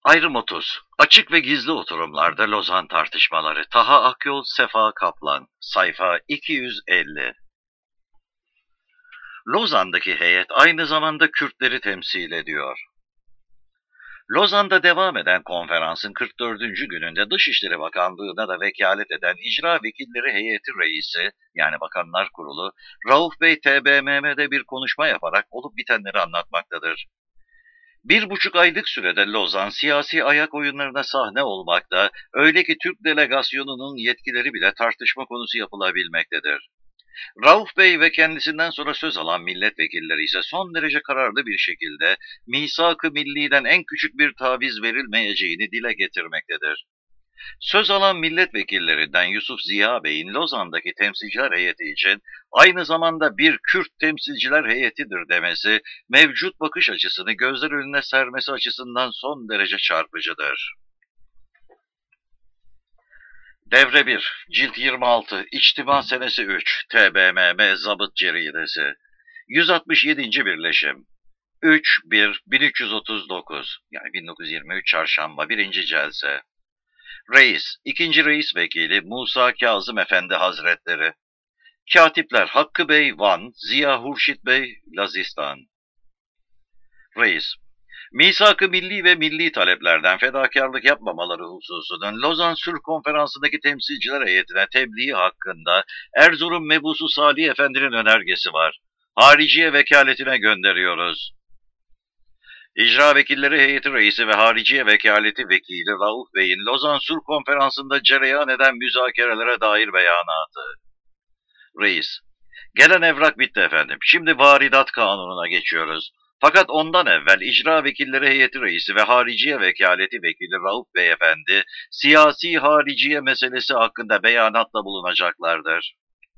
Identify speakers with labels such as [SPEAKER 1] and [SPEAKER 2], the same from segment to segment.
[SPEAKER 1] Ayrım 30. Açık ve gizli oturumlarda Lozan tartışmaları. Taha Akyol, Sefa Kaplan. Sayfa 250. Lozan'daki heyet aynı zamanda Kürtleri temsil ediyor. Lozan'da devam eden konferansın 44. gününde Dışişleri Bakanlığı'na da vekalet eden İcra Vekilleri Heyeti Reisi, yani Bakanlar Kurulu, Rauf Bey TBMM'de bir konuşma yaparak olup bitenleri anlatmaktadır. 1,5 aylık sürede Lozan siyasi ayak oyunlarına sahne olmakta, öyle ki Türk delegasyonunun yetkileri bile tartışma konusu yapılabilmektedir. Rauf Bey ve kendisinden sonra söz alan milletvekilleri ise son derece kararlı bir şekilde misak-ı milliden en küçük bir taviz verilmeyeceğini dile getirmektedir. Söz alan milletvekillerinden Yusuf Ziya Bey'in Lozan'daki temsilciler heyeti için aynı zamanda bir Kürt temsilciler heyetidir demesi, mevcut bakış açısını gözler önüne sermesi açısından son derece çarpıcıdır. Devre 1, Cilt 26, İçtima Senesi 3, TBMM Zabıt Ceridesi, 167. Birleşim, 3-1-1339, yani 1923 Çarşamba 1. Celse. Reis, 2. Reis Vekili Musa Kazım Efendi Hazretleri. Katipler Hakkı Bey Van, Ziya Hurşit Bey Lazistan. Reis, misak-ı milli ve milli taleplerden fedakarlık yapmamaları hususunun Lozan Sülh Konferansı'ndaki temsilciler heyetine tebliği hakkında Erzurum Mebusu Salih Efendi'nin önergesi var. Hariciye vekaletine gönderiyoruz. İcra Vekilleri Heyeti Reisi ve Hariciye Vekaleti Vekili Rauf Bey'in Lozan Sulh Konferansı'nda cereyan eden müzakerelere dair beyanatı. Reis, gelen evrak bitti efendim. Şimdi varidat kanununa geçiyoruz. Fakat ondan evvel İcra Vekilleri Heyeti Reisi ve Hariciye Vekaleti Vekili Rauf Beyefendi, siyasi hariciye meselesi hakkında beyanatla bulunacaklardır.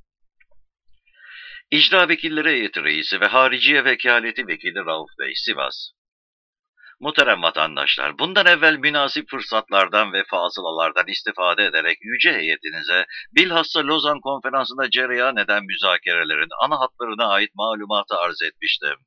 [SPEAKER 1] İcra Vekilleri Heyeti Reisi ve Hariciye Vekaleti Vekili Rauf Bey, Sivas. Muhterem vatandaşlar, bundan evvel münasip fırsatlardan ve fasılalardan istifade ederek yüce heyetinize bilhassa Lozan Konferansı'nda cereyan eden müzakerelerin ana hatlarına ait malumatı arz etmiştim.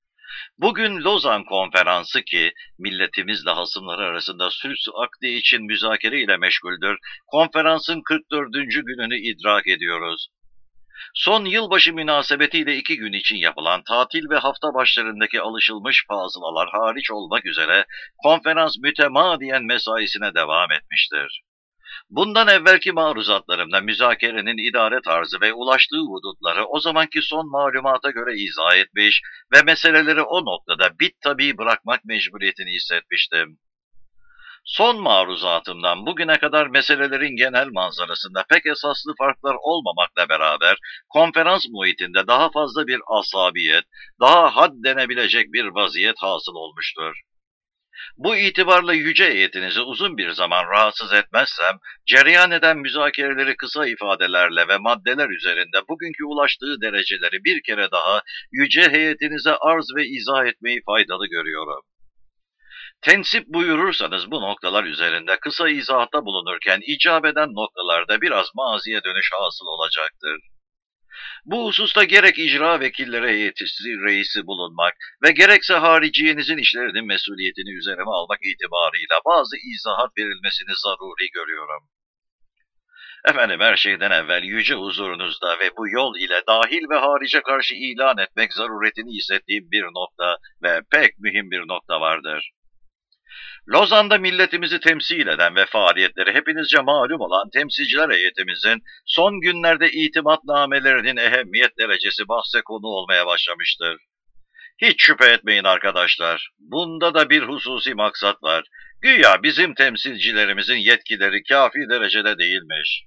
[SPEAKER 1] Bugün Lozan Konferansı ki milletimizle hasımları arasında sulh akdi için müzakere ile meşguldür, konferansın 44. gününü idrak ediyoruz. Son yılbaşı münasebetiyle 2 gün için yapılan tatil ve hafta başlarındaki alışılmış fazlalar hariç olmak üzere konferans mütemadiyen mesaisine devam etmiştir. Bundan evvelki maruzatlarımda müzakerenin idare tarzı ve ulaştığı hudutları o zamanki son malumata göre izah etmiş ve meseleleri o noktada bittabii bırakmak mecburiyetini hissetmiştim. Son maruzatımdan bugüne kadar meselelerin genel manzarasında pek esaslı farklar olmamakla beraber konferans muhitinde daha fazla bir asabiyet, daha had denebilecek bir vaziyet hasıl olmuştur. Bu itibarla yüce heyetinizi uzun bir zaman rahatsız etmezsem, cereyan eden müzakereleri kısa ifadelerle ve maddeler üzerinde bugünkü ulaştığı dereceleri bir kere daha yüce heyetinize arz ve izah etmeyi faydalı görüyorum. Tensip buyurursanız bu noktalar üzerinde kısa izahatta bulunurken icap eden noktalarda biraz maziye dönüş hasıl olacaktır. Bu hususta gerek icra vekilleri heyeti reisi bulunmak ve gerekse hariciyenizin işlerinin mesuliyetini üzerime almak itibarıyla bazı izahat verilmesini zaruri görüyorum. Efendim, her şeyden evvel yüce huzurunuzda ve bu yol ile dahil ve harice karşı ilan etmek zaruretini hissettiğim bir nokta ve pek mühim bir nokta vardır. Lozan'da milletimizi temsil eden ve faaliyetleri hepinizce malum olan temsilciler heyetimizin son günlerde itimatnamelerinin ehemmiyet derecesi bahse konu olmaya başlamıştır. Hiç şüphe etmeyin arkadaşlar, bunda da bir hususi maksat var. Güya bizim temsilcilerimizin yetkileri kafi derecede değilmiş.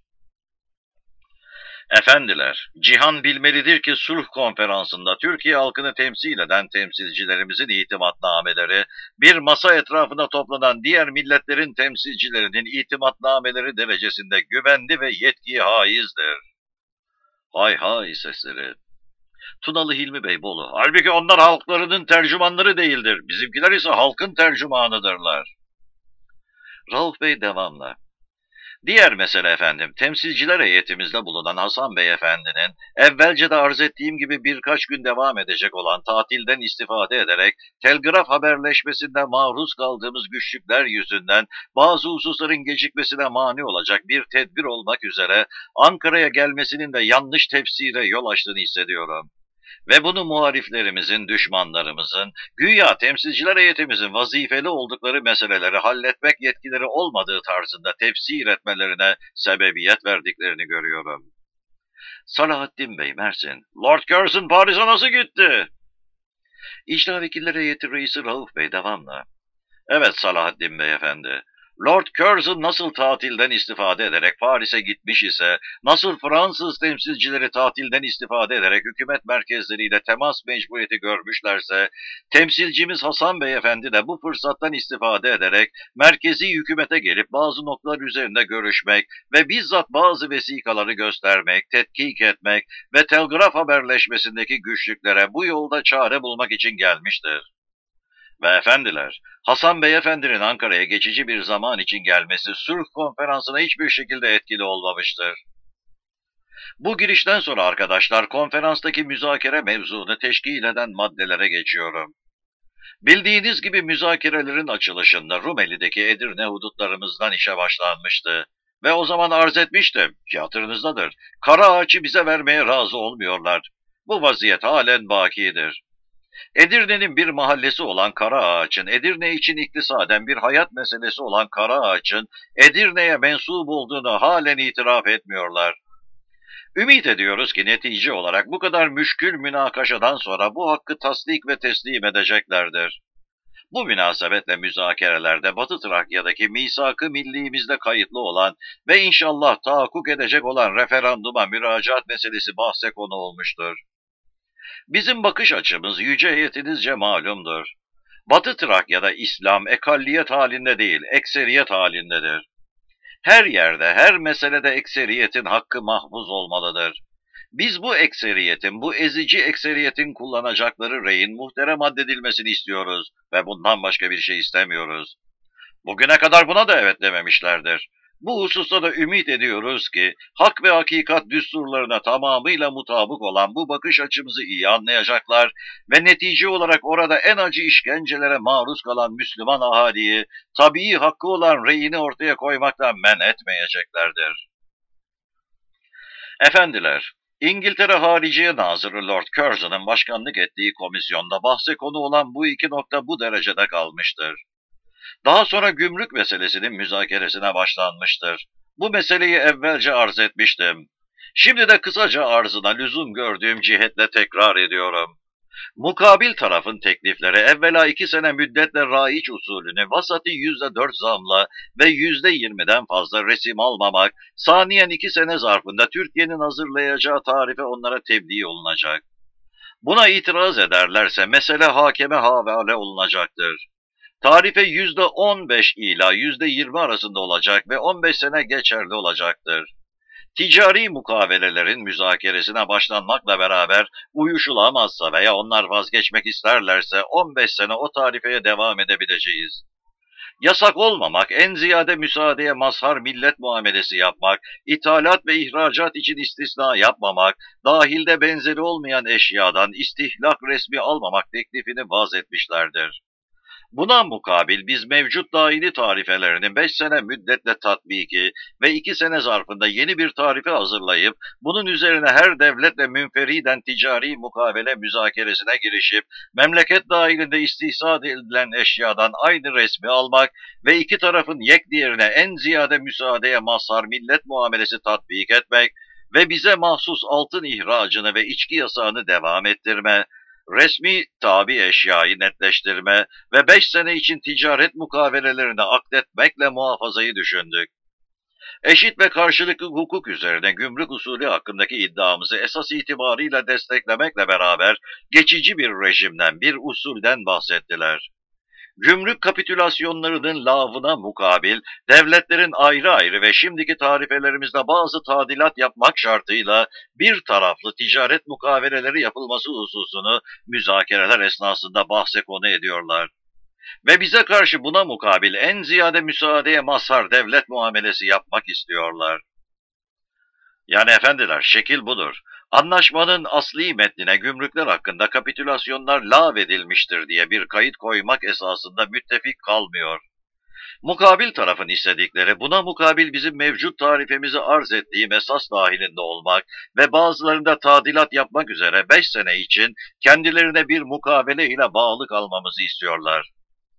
[SPEAKER 1] Efendiler, cihan bilmelidir ki Sulh Konferansı'nda Türkiye halkını temsil eden temsilcilerimizin itimatnameleri, bir masa etrafında toplanan diğer milletlerin temsilcilerinin itimatnameleri derecesinde güvenli ve yetkiye haizdir. Hay hay sesleri. Tunalı Hilmi Bey Bolu, halbuki onlar halklarının tercümanları değildir, bizimkiler ise halkın tercümanıdırlar. Rauf Bey devamla. Diğer mesele efendim, temsilciler heyetimizde bulunan Hasan Bey Efendi'nin evvelce de arz ettiğim gibi birkaç gün devam edecek olan tatilden istifade ederek telgraf haberleşmesinde maruz kaldığımız güçlükler yüzünden bazı hususların gecikmesine mani olacak bir tedbir olmak üzere Ankara'ya gelmesinin de yanlış tefsire yol açtığını hissediyorum. Ve bunu muhaliflerimizin, düşmanlarımızın, güya temsilciler heyetimizin vazifeli oldukları meseleleri halletmek yetkileri olmadığı tarzında tefsir etmelerine sebebiyet verdiklerini görüyorum. Salahattin Bey, Mersin, Lord Curzon Paris'e nasıl gitti? İcra Vekilleri Heyeti Reisi Rauf Bey, devamla. Evet Salahattin Beyefendi. Lord Curzon nasıl tatilden istifade ederek Paris'e gitmiş ise, nasıl Fransız temsilcileri tatilden istifade ederek hükümet merkezleriyle temas mecburiyeti görmüşlerse, temsilcimiz Hasan Beyefendi de bu fırsattan istifade ederek merkezi hükümete gelip bazı noktalar üzerinde görüşmek ve bizzat bazı vesikaları göstermek, tetkik etmek ve telgraf haberleşmesindeki güçlüklere bu yolda çare bulmak için gelmiştir. Ve efendiler, Hasan Beyefendi'nin Ankara'ya geçici bir zaman için gelmesi Sülh Konferansı'na hiçbir şekilde etkili olmamıştır. Bu girişten sonra arkadaşlar konferanstaki müzakere mevzunu teşkil eden maddelere geçiyorum. Bildiğiniz gibi müzakerelerin açılışında Rumeli'deki Edirne hudutlarımızdan işe başlanmıştı. Ve o zaman arz etmiştim ki hatırınızdadır, Kara Ağaç'ı bize vermeye razı olmuyorlar. Bu vaziyet halen bakidir. Edirne'nin bir mahallesi olan Karaağaç'ın, Edirne için iktisaden bir hayat meselesi olan Karaağaç'ın Edirne'ye mensup olduğunu halen itiraf etmiyorlar. Ümit ediyoruz ki netice olarak bu kadar müşkül münakaşadan sonra bu hakkı tasdik ve teslim edeceklerdir. Bu münasebetle müzakerelerde Batı Trakya'daki misak-ı millimizde kayıtlı olan ve inşallah tahakkuk edecek olan referanduma müracaat meselesi bahse konu olmuştur. Bizim bakış açımız yüce heyetinizce malumdur. Batı Trakya'da İslam ekalliyet halinde değil, ekseriyet halindedir. Her yerde, her meselede ekseriyetin hakkı mahfuz olmalıdır. Biz bu ekseriyetin, bu ezici ekseriyetin kullanacakları reyin muhterem addedilmesini istiyoruz ve bundan başka bir şey istemiyoruz. Bugüne kadar buna da evet dememişlerdir. Bu hususta da ümit ediyoruz ki hak ve hakikat düsturlarına tamamıyla mutabık olan bu bakış açımızı iyi anlayacaklar ve netice olarak orada en acı işkencelere maruz kalan Müslüman ahaliyi tabii hakkı olan reyini ortaya koymaktan men etmeyeceklerdir. Efendiler, İngiltere Hariciye Nazırı Lord Curzon'ın başkanlık ettiği komisyonda bahse konu olan bu iki nokta bu derecede kalmıştır. Daha sonra gümrük meselesinin müzakeresine başlanmıştır. Bu meseleyi evvelce arz etmiştim. Şimdi de kısaca arzına lüzum gördüğüm cihetle tekrar ediyorum. Mukabil tarafın teklifleri evvela 2 sene müddetle raiç usulünü vasati %4 zamla ve %20'den fazla resim almamak, saniyen 2 sene zarfında Türkiye'nin hazırlayacağı tarife onlara tebliğ olunacak. Buna itiraz ederlerse mesele hakeme havale olunacaktır. Tarife %15 ila %20 arasında olacak ve 15 sene geçerli olacaktır. Ticari mukavelelerin müzakeresine başlanmakla beraber uyuşulamazsa veya onlar vazgeçmek isterlerse 15 sene o tarifeye devam edebileceğiz. Yasak olmamak, en ziyade müsaadeye mazhar millet muamelesi yapmak, ithalat ve ihracat için istisna yapmamak, dahilde benzeri olmayan eşyadan istihlak resmi almamak teklifini vaz etmişlerdir. Buna mukabil biz mevcut dahili tarifelerinin 5 sene müddetle tatbiki ve 2 sene zarfında yeni bir tarife hazırlayıp bunun üzerine her devletle münferiden ticari mukavele müzakeresine girişip memleket dahilinde istihsal edilen eşyadan aynı resmi almak ve iki tarafın yek diğerine en ziyade müsaadeye mazhar millet muamelesi tatbik etmek ve bize mahsus altın ihracını ve içki yasağını devam ettirme, resmi tabi eşyayı netleştirme ve 5 sene için ticaret mukavelelerini akdetmekle muhafazayı düşündük. Eşit ve karşılıklı hukuk üzerine gümrük usulü hakkındaki iddiamızı esas itibarıyla desteklemekle beraber geçici bir rejimden, bir usulden bahsettiler. Gümrük kapitülasyonlarının lağvına mukabil, devletlerin ayrı ayrı ve şimdiki tarifelerimizde bazı tadilat yapmak şartıyla bir taraflı ticaret mukaveleleri yapılması hususunu müzakereler esnasında bahse konu ediyorlar. Ve bize karşı buna mukabil en ziyade müsaadeye mazhar devlet muamelesi yapmak istiyorlar. Yani efendiler, şekil budur. Anlaşmanın asli metnine gümrükler hakkında kapitülasyonlar lağvedilmiştir diye bir kayıt koymak esasında müttefik kalmıyor. Mukabil tarafın istedikleri buna mukabil bizim mevcut tarifemizi arz ettiğim esas dahilinde olmak ve bazılarında tadilat yapmak üzere 5 sene için kendilerine bir mukavele ile bağlı kalmamızı istiyorlar.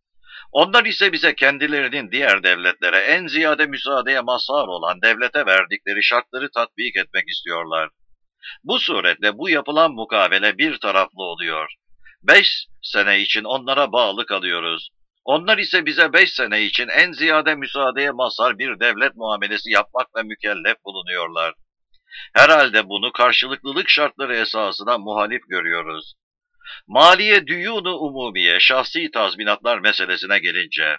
[SPEAKER 1] Onlar ise bize kendilerinin diğer devletlere en ziyade müsaadeye mazhar olan devlete verdikleri şartları tatbik etmek istiyorlar. Bu suretle bu yapılan mukavele bir taraflı oluyor. 5 sene için onlara bağlı kalıyoruz. Onlar ise bize 5 sene için en ziyade müsaadeye mazhar bir devlet muamelesi yapmakla mükellef bulunuyorlar. Herhalde bunu karşılıklılık şartları esasına muhalif görüyoruz. Maliye düyunu umumiye, şahsi tazminatlar meselesine gelince,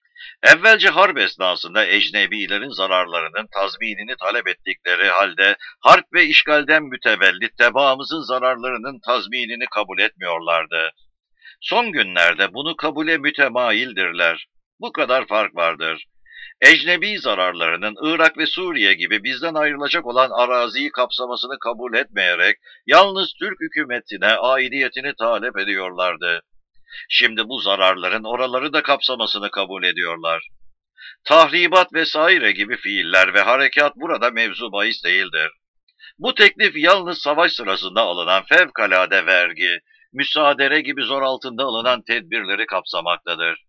[SPEAKER 1] evvelce harp esnasında ecnebilerin zararlarının tazminini talep ettikleri halde harp ve işgalden mütevellit tebaamızın zararlarının tazminini kabul etmiyorlardı. Son günlerde bunu kabule mütemayildirler. Bu kadar fark vardır. Ecnebi zararlarının Irak ve Suriye gibi bizden ayrılacak olan araziyi kapsamasını kabul etmeyerek yalnız Türk hükümetine aidiyetini talep ediyorlardı. Şimdi bu zararların oraları da kapsamasını kabul ediyorlar. Tahribat vesaire gibi fiiller ve harekat burada mevzu bahis değildir. Bu teklif yalnız savaş sırasında alınan fevkalade vergi, müsaadere gibi zor altında alınan tedbirleri kapsamaktadır.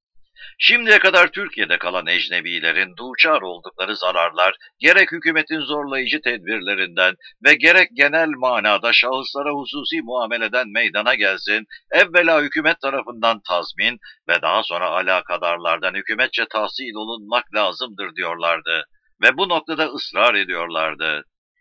[SPEAKER 1] Şimdiye kadar Türkiye'de kalan ecnebilerin duçar oldukları zararlar, gerek hükümetin zorlayıcı tedbirlerinden ve gerek genel manada şahıslara hususi muameleden meydana gelsin, evvela hükümet tarafından tazmin ve daha sonra alakadarlardan hükümetçe tahsil olunmak lazımdır diyorlardı ve bu noktada ısrar ediyorlardı.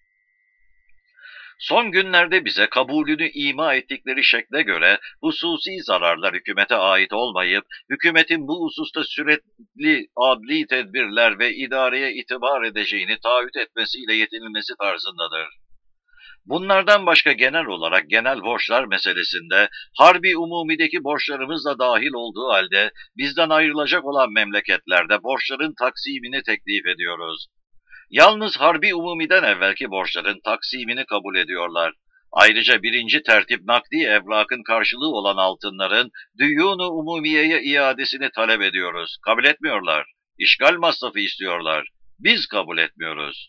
[SPEAKER 1] Son günlerde bize kabulünü ima ettikleri şekle göre hususi zararlar hükümete ait olmayıp, hükümetin bu hususta sürekli adli tedbirler ve idareye itibar edeceğini taahhüt etmesiyle yetinilmesi tarzındadır. Bunlardan başka genel olarak genel borçlar meselesinde harbi umumideki borçlarımız da dahil olduğu halde bizden ayrılacak olan memleketlerde borçların taksimini teklif ediyoruz. Yalnız harbi umumiden evvelki borçların taksimini kabul ediyorlar. Ayrıca birinci tertip nakdi evrakın karşılığı olan altınların düyunu umumiyeye iadesini talep ediyoruz. Kabul etmiyorlar. İşgal masrafı istiyorlar. Biz kabul etmiyoruz.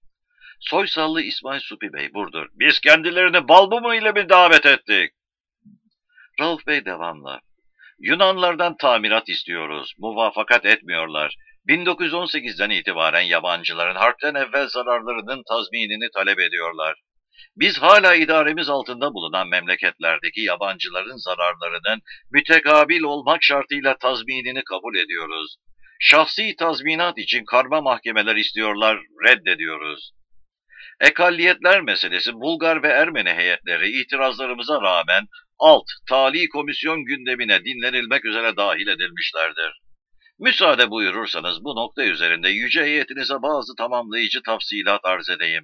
[SPEAKER 1] Soysallı İsmail Supi Bey burdur. Biz kendilerini balmumu ile mi davet ettik? Rauf Bey devamla. Yunanlardan tamirat istiyoruz. Muvafakat etmiyorlar. 1918'den itibaren yabancıların harpten evvel zararlarının tazminini talep ediyorlar. Biz hala idaremiz altında bulunan memleketlerdeki yabancıların zararlarının mütekabil olmak şartıyla tazminini kabul ediyoruz. Şahsi tazminat için karma mahkemeler istiyorlar, reddediyoruz. Ekalliyetler meselesi Bulgar ve Ermeni heyetleri itirazlarımıza rağmen tali komisyon gündemine dinlenilmek üzere dahil edilmişlerdir. Müsaade buyurursanız bu nokta üzerinde yüce heyetinize bazı tamamlayıcı tafsilat arz edeyim.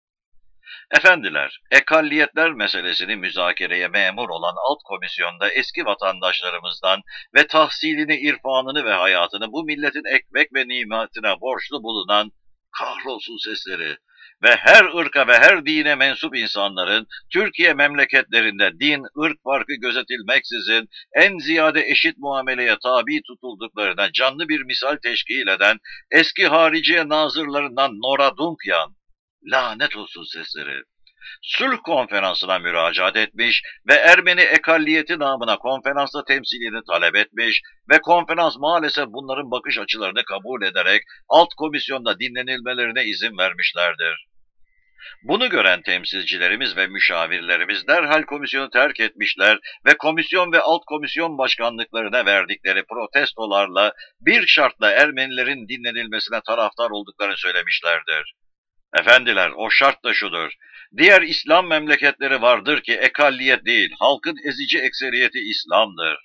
[SPEAKER 1] Efendiler, ekalliyetler meselesini müzakereye memur olan alt komisyonda eski vatandaşlarımızdan ve tahsilini, irfanını ve hayatını bu milletin ekmek ve nimetine borçlu bulunan kahrolsun sesleri ve her ırka ve her dine mensup insanların Türkiye memleketlerinde din, ırk farkı gözetilmeksizin en ziyade eşit muameleye tabi tutulduklarına canlı bir misal teşkil eden eski hariciye nazırlarından Nora Dunkyan, lanet olsun sesleri, sulh konferansına müracaat etmiş ve Ermeni ekalliyeti namına konferansta temsilini talep etmiş ve konferans maalesef bunların bakış açılarını kabul ederek alt komisyonda dinlenilmelerine izin vermişlerdir. Bunu gören temsilcilerimiz ve müşavirlerimiz derhal komisyonu terk etmişler ve komisyon ve alt komisyon başkanlıklarına verdikleri protestolarla bir şartla Ermenilerin dinlenilmesine taraftar olduklarını söylemişlerdir. Efendiler, o şart da şudur. Diğer İslam memleketleri vardır ki ekalliyet değil, halkın ezici ekseriyeti İslam'dır.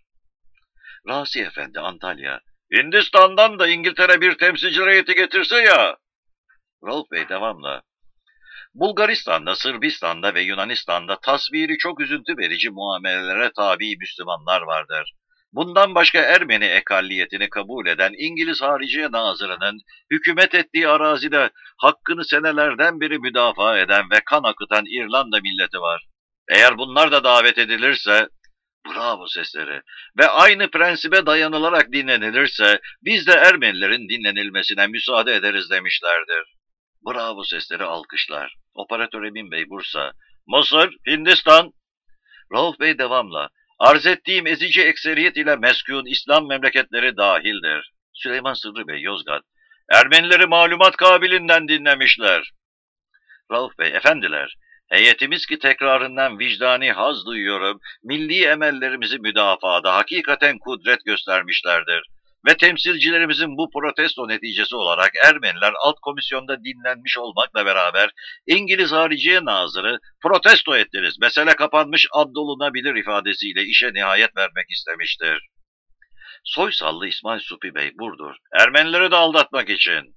[SPEAKER 1] Razi Efendi, Antalya. Hindistan'dan da İngiltere bir temsilci heyeti getirse ya. Rauf Bey devamla. Bulgaristan'da, Sırbistan'da ve Yunanistan'da tasviri çok üzüntü verici muamelelere tabi Müslümanlar vardır. Bundan başka Ermeni ekalliyetini kabul eden İngiliz Hariciye Nazırı'nın hükümet ettiği arazide hakkını senelerden beri müdafaa eden ve kan akıtan İrlanda milleti var. Eğer bunlar da davet edilirse, bravo sesleri, ve aynı prensibe dayanılarak dinlenilirse, biz de Ermenilerin dinlenilmesine müsaade ederiz demişlerdir. Bravo sesleri, alkışlar. Operatör Emin Bey Bursa. Mısır, Hindistan. Rauf Bey devamla. Arz ettiğim ezici ekseriyet ile meskun İslam memleketleri dahildir. Süleyman Sırrı Bey Yozgat. Ermenileri malumat kabilinden dinlemişler. Rauf Bey, efendiler, heyetimiz ki tekrarından vicdani haz duyuyorum, milli emellerimizi müdafaada hakikaten kudret göstermişlerdir. Ve temsilcilerimizin bu protesto neticesi olarak Ermeniler alt komisyonda dinlenmiş olmakla beraber İngiliz Hariciye Nazırı protesto ettiniz, mesele kapanmış, addolunabilir ifadesiyle işe nihayet vermek istemiştir. Soysallı İsmail Supi Bey Burdur, Ermenileri de aldatmak için.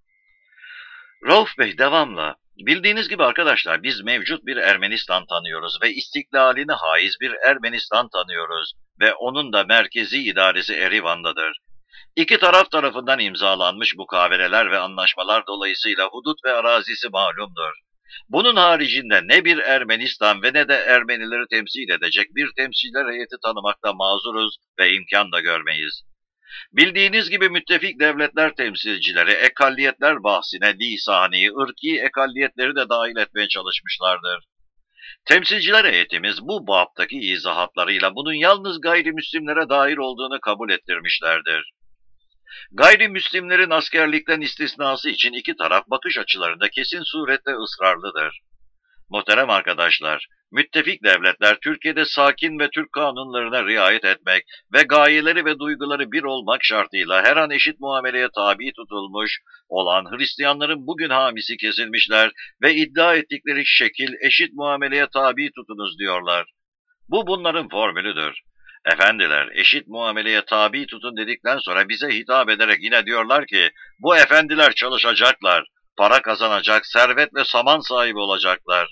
[SPEAKER 1] Rauf Bey devamla. Bildiğiniz gibi arkadaşlar, biz mevcut bir Ermenistan tanıyoruz ve istiklaline haiz bir Ermenistan tanıyoruz ve onun da merkezi idaresi Erivan'dadır. İki taraf tarafından imzalanmış mukaveleler ve anlaşmalar dolayısıyla hudut ve arazisi malumdur. Bunun haricinde ne bir Ermenistan ve ne de Ermenileri temsil edecek bir temsiller heyeti tanımakta mazuruz ve imkan da görmeyiz. Bildiğiniz gibi müttefik devletler temsilcileri ekalliyetler bahsine lisani, ırki ekalliyetleri de dahil etmeye çalışmışlardır. Temsilciler heyetimiz bu baptaki izahatlarıyla bunun yalnız gayrimüslimlere dair olduğunu kabul ettirmişlerdir. Gayrimüslimlerin askerlikten istisnası için iki taraf bakış açılarında kesin surette ısrarlıdır. Muhterem arkadaşlar, müttefik devletler Türkiye'de sakin ve Türk kanunlarına riayet etmek ve gayeleri ve duyguları bir olmak şartıyla her an eşit muameleye tabi tutulmuş olan Hristiyanların bugün hamisi kesilmişler ve iddia ettikleri şekil eşit muameleye tabi tutunuz diyorlar. Bu bunların formülüdür. Efendiler, eşit muameleye tabi tutun dedikten sonra bize hitap ederek yine diyorlar ki, bu efendiler çalışacaklar, para kazanacak, servet ve saman sahibi olacaklar.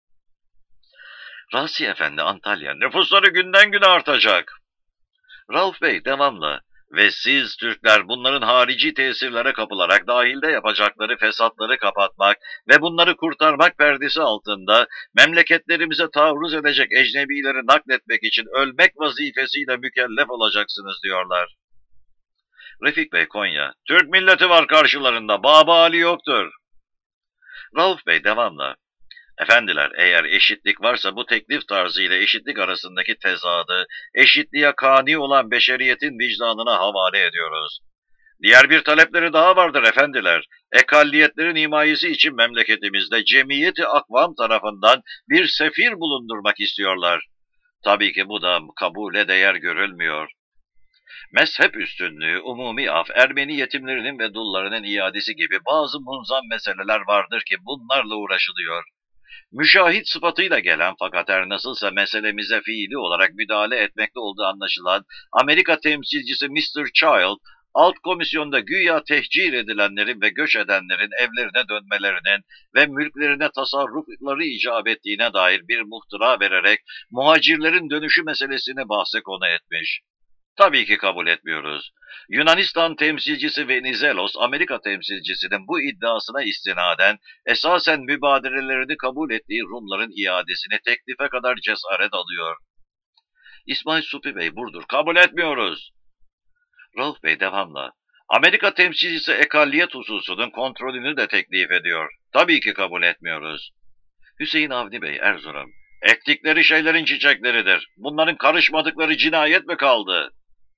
[SPEAKER 1] Rasi Efendi Antalya, nüfusları günden güne artacak. Rauf Bey devamlı. Ve siz Türkler bunların harici tesirlere kapılarak dahilde yapacakları fesatları kapatmak ve bunları kurtarmak perdesi altında memleketlerimize taarruz edecek ecnebileri nakletmek için ölmek vazifesiyle mükellef olacaksınız diyorlar. Refik Bey Konya, Türk milleti var karşılarında, Baba Ali yoktur. Rauf Bey devamlı. Efendiler, eğer eşitlik varsa bu teklif tarzı ile eşitlik arasındaki tezadı, eşitliğe kani olan beşeriyetin vicdanına havale ediyoruz. Diğer bir talepleri daha vardır efendiler. Ekalliyetlerin himayesi için memleketimizde cemiyeti akvam tarafından bir sefir bulundurmak istiyorlar. Tabii ki bu da kabule değer görülmüyor. Mezhep üstünlüğü, umumi af, Ermeni yetimlerinin ve dullarının iadesi gibi bazı munzam meseleler vardır ki bunlarla uğraşılıyor. Müşahit sıfatıyla gelen fakat her nasılsa meselemize fiili olarak müdahale etmekte olduğu anlaşılan Amerika temsilcisi Mr. Child, alt komisyonda güya tehcir edilenlerin ve göç edenlerin evlerine dönmelerinin ve mülklerine tasarrufları icap ettiğine dair bir muhtıra vererek muhacirlerin dönüşü meselesini bahse konu etmiş. Tabii ki kabul etmiyoruz. Yunanistan temsilcisi Venizelos, Amerika temsilcisinin bu iddiasına istinaden esasen mübaderelerini kabul ettiği Rumların iadesini teklife kadar cesaret alıyor. İsmail Supi Bey Burdur, kabul etmiyoruz. Rauf Bey devamla. Amerika temsilcisi ekalliyet hususunun kontrolünü de teklif ediyor. Tabii ki kabul etmiyoruz. Hüseyin Avni Bey Erzurum. Ektikleri şeylerin çiçekleridir. Bunların karışmadıkları cinayet mi kaldı?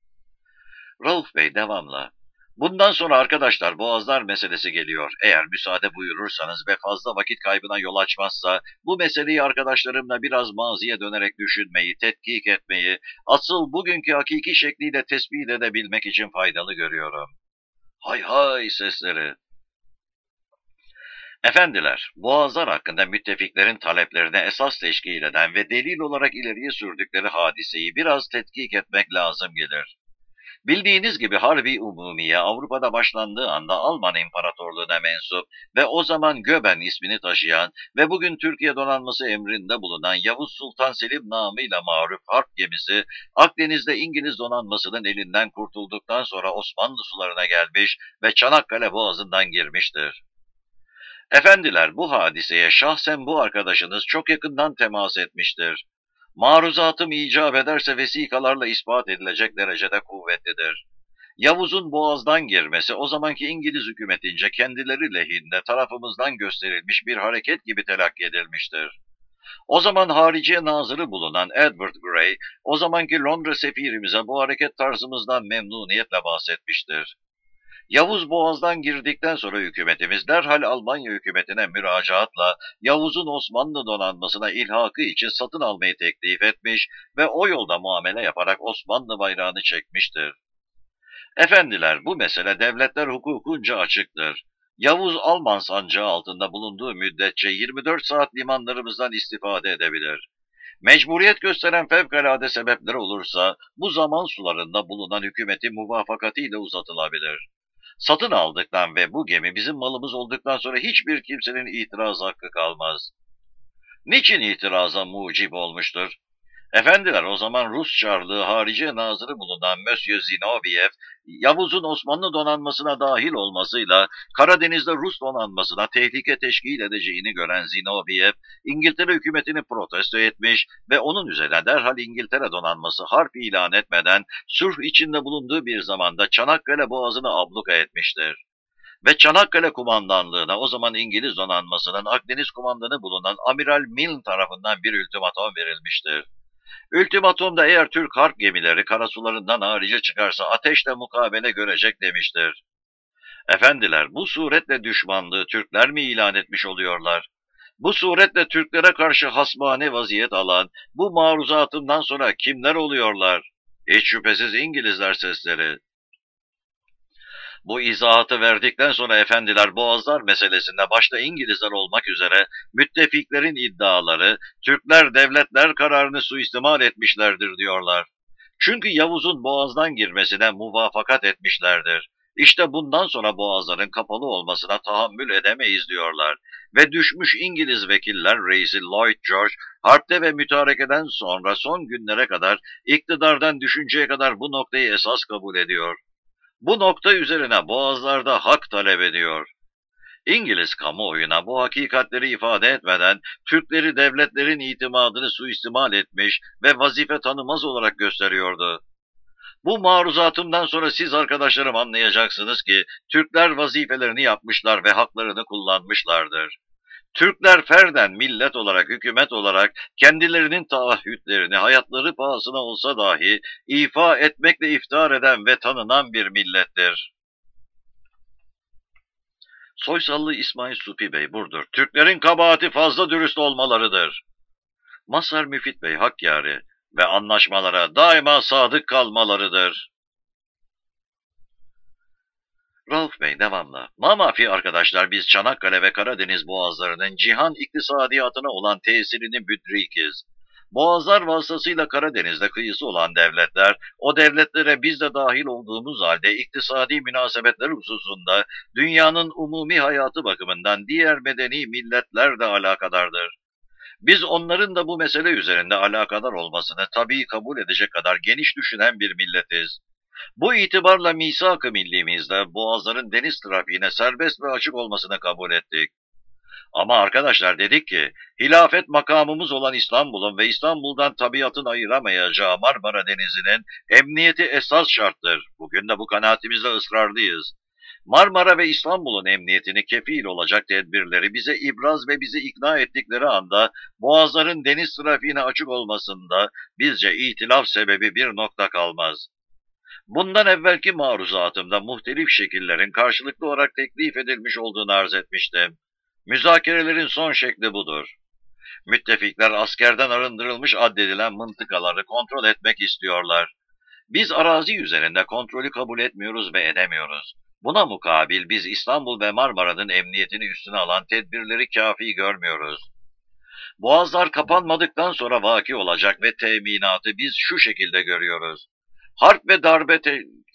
[SPEAKER 1] Rauf Bey devamla. Bundan sonra arkadaşlar boğazlar meselesi geliyor. Eğer müsaade buyurursanız ve fazla vakit kaybına yol açmazsa bu meseleyi arkadaşlarımla biraz maziye dönerek düşünmeyi, tetkik etmeyi, asıl bugünkü hakiki şekliyle tespit edebilmek için faydalı görüyorum. Hay hay sesleri. Efendiler, boğazlar hakkında müttefiklerin taleplerine esas teşkil eden ve delil olarak ileriye sürdükleri hadiseyi biraz tetkik etmek lazım gelir. Bildiğiniz gibi Harbi Umumiye Avrupa'da başlandığı anda Alman İmparatorluğu'na mensup ve o zaman Göben ismini taşıyan ve bugün Türkiye donanması emrinde bulunan Yavuz Sultan Selim namıyla maruf harp gemisi Akdeniz'de İngiliz donanmasının elinden kurtulduktan sonra Osmanlı sularına gelmiş ve Çanakkale Boğazı'ndan girmiştir. Efendiler, bu hadiseye şahsen bu arkadaşınız çok yakından temas etmiştir. Maruzatım icap ederse vesikalarla ispat edilecek derecede kuvvetlidir. Yavuz'un boğazdan girmesi o zamanki İngiliz hükümetince kendileri lehinde tarafımızdan gösterilmiş bir hareket gibi telakki edilmiştir. O zaman Hariciye Nazırı bulunan Edward Grey, o zamanki Londra sefirimize bu hareket tarzımızdan memnuniyetle bahsetmiştir. Yavuz Boğaz'dan girdikten sonra hükümetimiz derhal Almanya hükümetine müracaatla Yavuz'un Osmanlı donanmasına ilhakı için satın almayı teklif etmiş ve o yolda muamele yaparak Osmanlı bayrağını çekmiştir. Efendiler, bu mesele devletler hukukunca açıktır. Yavuz Alman sancağı altında bulunduğu müddetçe 24 saat limanlarımızdan istifade edebilir. Mecburiyet gösteren fevkalade sebepler olursa bu zaman sularında bulunan hükümetin muvafakatiyle uzatılabilir. Satın aldıktan ve bu gemi bizim malımız olduktan sonra hiçbir kimsenin itiraz hakkı kalmaz. Niçin itiraza mucib olmuştur? Efendiler, o zaman Rus Çarlığı Hariciye Nazırı bulunan Monsieur Zinoviev, Yavuz'un Osmanlı donanmasına dahil olmasıyla Karadeniz'de Rus donanmasına tehlike teşkil edeceğini gören Zinoviev, İngiltere hükümetini protesto etmiş ve onun üzerine derhal İngiltere donanması harp ilan etmeden sulh içinde bulunduğu bir zamanda Çanakkale Boğazı'nı abluka etmiştir. Ve Çanakkale kumandanlığına o zaman İngiliz donanmasının Akdeniz kumandanı bulunan Amiral Milne tarafından bir ultimatom verilmiştir. Ultimatomda eğer Türk harp gemileri karasularından harice çıkarsa ateşle mukabele görecek demiştir. Efendiler, bu suretle düşmanlığı Türkler mi ilan etmiş oluyorlar? Bu suretle Türklere karşı hasmane vaziyet alan bu maruzatından sonra kimler oluyorlar? Hiç şüphesiz İngilizler sesleri. Bu izahatı verdikten sonra efendiler Boğazlar meselesinde başta İngilizler olmak üzere müttefiklerin iddiaları Türkler devletler kararını suistimal etmişlerdir diyorlar. Çünkü Yavuz'un Boğaz'dan girmesine muvafakat etmişlerdir. İşte bundan sonra boğazların kapalı olmasına tahammül edemeyiz diyorlar. Ve düşmüş İngiliz vekiller reisi Lloyd George, harpte ve mütarekeden sonra son günlere kadar iktidardan düşünceye kadar bu noktayı esas kabul ediyor. Bu nokta üzerine boğazlarda hak talep ediyor. İngiliz kamuoyuna bu hakikatleri ifade etmeden Türkleri devletlerin itimadını suistimal etmiş ve vazife tanımaz olarak gösteriyordu. Bu maruzatımdan sonra siz arkadaşlarım anlayacaksınız ki Türkler vazifelerini yapmışlar ve haklarını kullanmışlardır. Türkler ferden millet olarak, hükümet olarak kendilerinin taahhütlerini hayatları pahasına olsa dahi ifa etmekle iftihar eden ve tanınan bir millettir. Soysallı İsmail Supi Bey Burdur. Türklerin kabahati fazla dürüst olmalarıdır. Mazhar Müfit Bey Hakkari ve anlaşmalara daima sadık kalmalarıdır. Rauf Bey devamlı. Mamafi arkadaşlar, biz Çanakkale ve Karadeniz boğazlarının cihan iktisadiyatına olan tesirini müdrikiz. Boğazlar vasıtasıyla Karadeniz'de kıyısı olan devletler, o devletlere biz de dahil olduğumuz halde iktisadi münasebetler hususunda dünyanın umumi hayatı bakımından diğer medeni milletler de alakadardır. Biz onların da bu mesele üzerinde alakadar olmasını tabii kabul edecek kadar geniş düşünen bir milletiz. Bu itibarla misak-ı millimizde boğazların deniz trafiğine serbest ve açık olmasını kabul ettik. Ama arkadaşlar dedik ki, hilafet makamımız olan İstanbul'un ve İstanbul'dan tabiatın ayıramayacağı Marmara Denizi'nin emniyeti esas şarttır. Bugün de bu kanaatimizde ısrarlıyız. Marmara ve İstanbul'un emniyetini kefil olacak tedbirleri bize ibraz ve bizi ikna ettikleri anda boğazların deniz trafiğine açık olmasında bizce itilaf sebebi bir nokta kalmaz. Bundan evvelki maruzatımda muhtelif şekillerin karşılıklı olarak teklif edilmiş olduğunu arz etmiştim. Müzakerelerin son şekli budur. Müttefikler askerden arındırılmış addedilen mıntıkaları kontrol etmek istiyorlar. Biz arazi üzerinde kontrolü kabul etmiyoruz ve edemiyoruz. Buna mukabil biz İstanbul ve Marmara'nın emniyetini üstüne alan tedbirleri kafi görmüyoruz. Boğazlar kapanmadıktan sonra vaki olacak ve teminatı biz şu şekilde görüyoruz. Harp ve darbe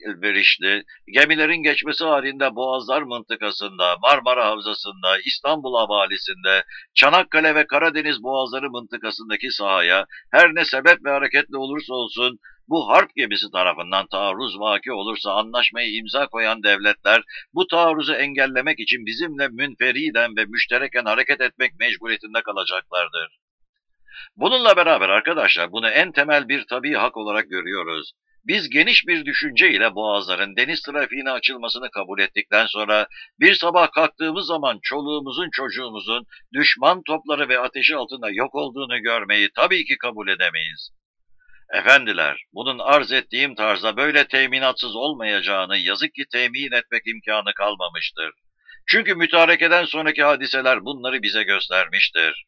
[SPEAKER 1] elverişli, gemilerin geçmesi halinde Boğazlar mıntıkasında, Marmara Havzası'nda, İstanbul Havalisi'nde, Çanakkale ve Karadeniz Boğazları mıntıkasındaki sahaya her ne sebep ve hareketle olursa olsun bu harp gemisi tarafından taarruz vaki olursa anlaşmayı imza koyan devletler bu taarruzu engellemek için bizimle münferiden ve müştereken hareket etmek mecburiyetinde kalacaklardır. Bununla beraber arkadaşlar bunu en temel bir tabii hak olarak görüyoruz. Biz geniş bir düşünce ile boğazların deniz trafiğine açılmasını kabul ettikten sonra bir sabah kalktığımız zaman çoluğumuzun çocuğumuzun düşman topları ve ateşi altında yok olduğunu görmeyi tabii ki kabul edemeyiz. Efendiler, bunun arz ettiğim tarzda böyle teminatsız olmayacağını yazık ki temin etmek imkanı kalmamıştır. Çünkü mütarekeden sonraki hadiseler bunları bize göstermiştir.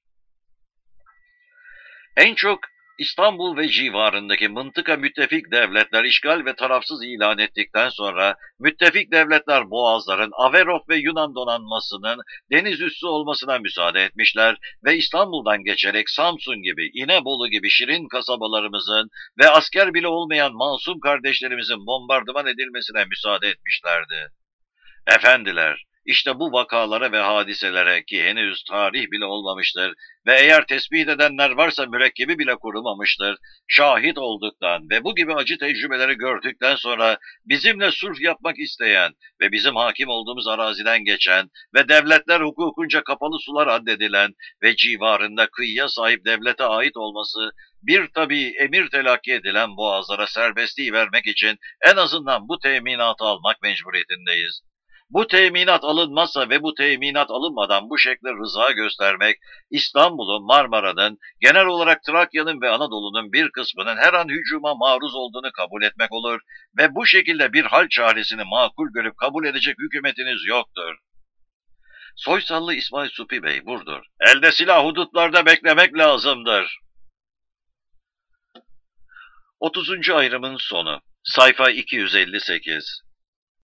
[SPEAKER 1] En çok İstanbul ve civarındaki mıntıka müttefik devletler işgal ve tarafsız ilan ettikten sonra müttefik devletler boğazların Averof ve Yunan donanmasının deniz üssü olmasına müsaade etmişler ve İstanbul'dan geçerek Samsun gibi, İnebolu gibi şirin kasabalarımızın ve asker bile olmayan masum kardeşlerimizin bombardıman edilmesine müsaade etmişlerdi. Efendiler, işte bu vakalara ve hadiselere ki henüz tarih bile olmamıştır ve eğer tespit edenler varsa mürekkebi bile kurumamıştır, şahit olduktan ve bu gibi acı tecrübeleri gördükten sonra bizimle sulh yapmak isteyen ve bizim hakim olduğumuz araziden geçen ve devletler hukukunca kapalı sular addedilen ve civarında kıyıya sahip devlete ait olması bir tabii emir telakki edilen boğazlara serbestliği vermek için en azından bu teminatı almak mecburiyetindeyiz. Bu teminat alınmazsa ve bu teminat alınmadan bu şekilde rıza göstermek, İstanbul'un, Marmara'nın, genel olarak Trakya'nın ve Anadolu'nun bir kısmının her an hücuma maruz olduğunu kabul etmek olur ve bu şekilde bir hal çaresini makul görüp kabul edecek hükümetiniz yoktur. Soysallı İsmail Supi Bey burdur. Elde silah hudutlarda beklemek lazımdır. 30. ayrımın sonu. Sayfa 258.